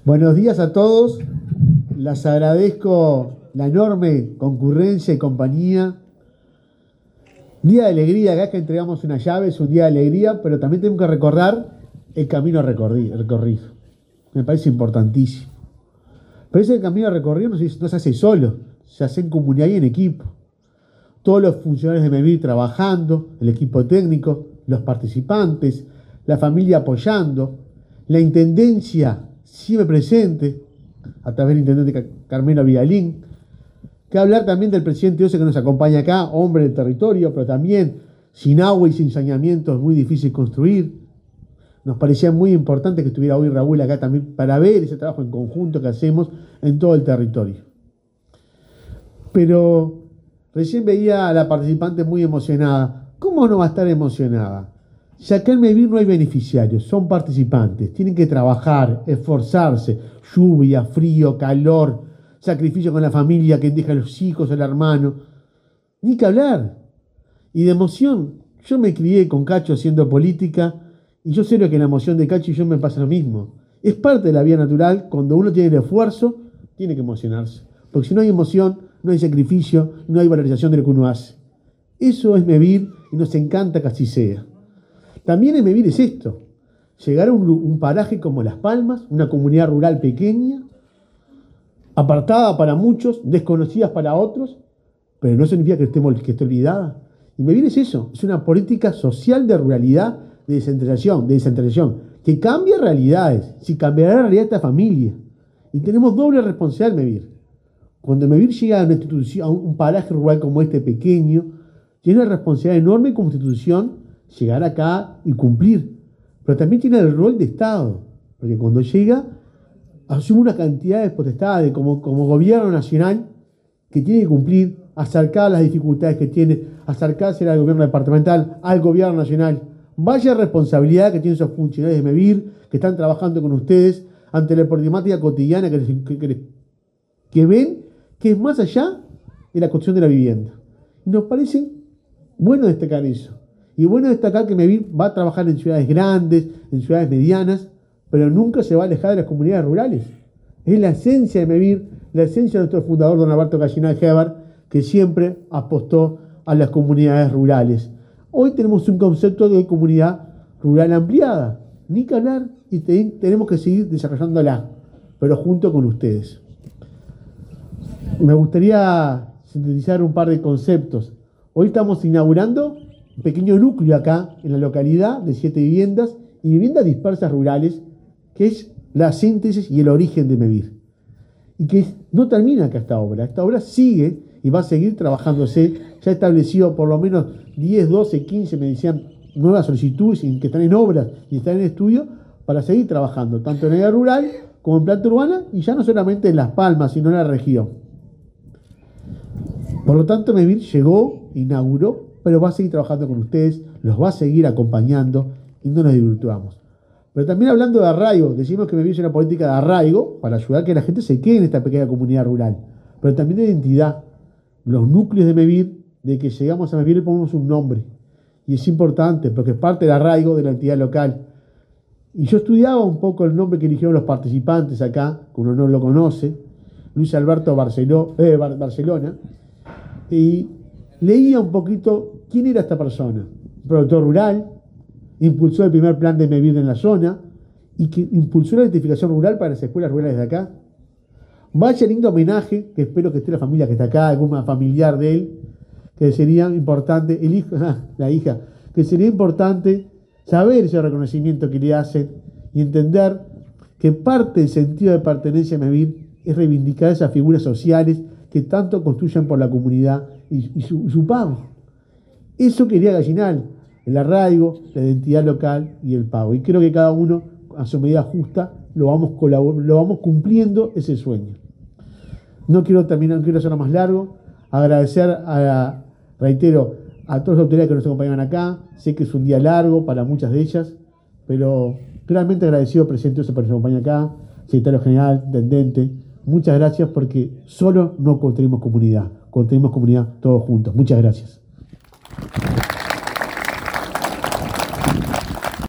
Buenos días a todos. Les agradezco la enorme concurrencia y compañía. Día de alegría, acá que entregamos una llave, es un día de alegría, pero también tenemos que recordar el camino recorrido. Me parece importantísimo. Pero ese camino recorrido no se hace solo, se hace en comunidad y en equipo. Todos los funcionarios de MEVIR trabajando, el equipo técnico, los participantes, la familia apoyando, la intendencia siempre presente, a través del intendente Carmelo Vidalín. Que hablar también del presidente Ose que nos acompaña acá, hombre del territorio, pero también sin agua y sin saneamiento es muy difícil construir. Nos parecía muy importante que estuviera hoy Raúl acá también para ver ese trabajo en conjunto que hacemos en todo el territorio. Pero recién veía a la participante muy emocionada. ¿Cómo no va a estar emocionada? Si acá en MEVIR no hay beneficiarios, son participantes, tienen que trabajar, esforzarse, lluvia, frío, calor, sacrificio con la familia, que deja a los hijos, el hermano. Ni que hablar. Y de emoción, yo me crié con Cacho haciendo política y yo sé lo que la emoción de Cacho y yo me pasa lo mismo. Es parte de la vida natural, cuando uno tiene el esfuerzo, tiene que emocionarse. Porque si no hay emoción, no hay sacrificio, no hay valorización de lo que uno hace. Eso es MEVIR y nos encanta que así sea. También en MEVIR es esto, llegar a un paraje como Las Palmas, una comunidad rural pequeña, apartada para muchos, desconocidas para otros, pero no significa que esté olvidada. Y MEVIR es eso, es una política social de ruralidad, de descentralización, que cambia realidades, si cambiará la realidad de esta familia. Y tenemos doble responsabilidad en MEVIR. Cuando MEVIR llega a una institución, a un paraje rural como este pequeño, tiene una responsabilidad enorme como institución llegar acá y cumplir. Pero también tiene el rol de Estado, porque cuando llega asume una cantidad de potestades como gobierno nacional que tiene que cumplir, acercar las dificultades que tiene, acercarse al gobierno departamental, al gobierno nacional. Vaya responsabilidad que tienen esos funcionarios de MEVIR que están trabajando con ustedes ante la problemática cotidiana que ven que es más allá de la construcción de la vivienda. Y nos parece bueno destacar eso. Y bueno destacar que MEVIR va a trabajar en ciudades grandes, en ciudades medianas, pero nunca se va a alejar de las comunidades rurales. Es la esencia de MEVIR, la esencia de nuestro fundador, don Alberto Gallinal Heber, que siempre apostó a las comunidades rurales. Hoy tenemos un concepto de comunidad rural ampliada, ni que hablar, y tenemos que seguir desarrollándola, pero junto con ustedes. Me gustaría sintetizar un par de conceptos. Hoy estamos inaugurando un pequeño núcleo acá en la localidad de 7 viviendas y viviendas dispersas rurales, que es la síntesis y el origen de MEVIR. Y que no termina acá esta obra. Esta obra sigue y va a seguir trabajándose. Ya estableció por lo menos 10, 12, 15, me decían, nuevas solicitudes que están en obras y están en estudio para seguir trabajando, tanto en el área rural como en planta urbana, y ya no solamente en Las Palmas, sino en la región. Por lo tanto, MEVIR llegó, inauguró, pero va a seguir trabajando con ustedes, los va a seguir acompañando y no nos divirtuamos. Pero también hablando de arraigo, decimos que MEVIR es una política de arraigo para ayudar a que la gente se quede en esta pequeña comunidad rural, pero también de identidad. Los núcleos de MEVIR, de que llegamos a MEVIR le ponemos un nombre, y es importante porque es parte del arraigo de la entidad local. Y yo estudiaba un poco el nombre que eligieron los participantes acá, que uno no lo conoce, Luis Alberto Barcelona, y leía un poquito quién era esta persona. Un productor rural, impulsó el primer plan de MEVIR en la zona y que impulsó la identificación rural para las escuelas rurales de acá. Vaya lindo homenaje, que espero que esté la familia que está acá, algún familiar de él, que sería importante, la hija, que sería importante saber ese reconocimiento que le hacen y entender que parte del sentido de pertenencia a MEVIR es reivindicar esas figuras sociales que tanto construyen por la comunidad y su pago. Eso quería Gallinal, el arraigo, la identidad local y el pago. Y creo que cada uno, a su medida justa, lo vamos cumpliendo ese sueño. No quiero terminar, no quiero hacerlo más largo. Agradecer, reitero, a todas las autoridades que nos acompañan acá. Sé que es un día largo para muchas de ellas, pero realmente agradecido, presidente, por nos acompaña acá, secretario general, intendente. Muchas gracias porque solo no construimos comunidad todos juntos. Muchas gracias.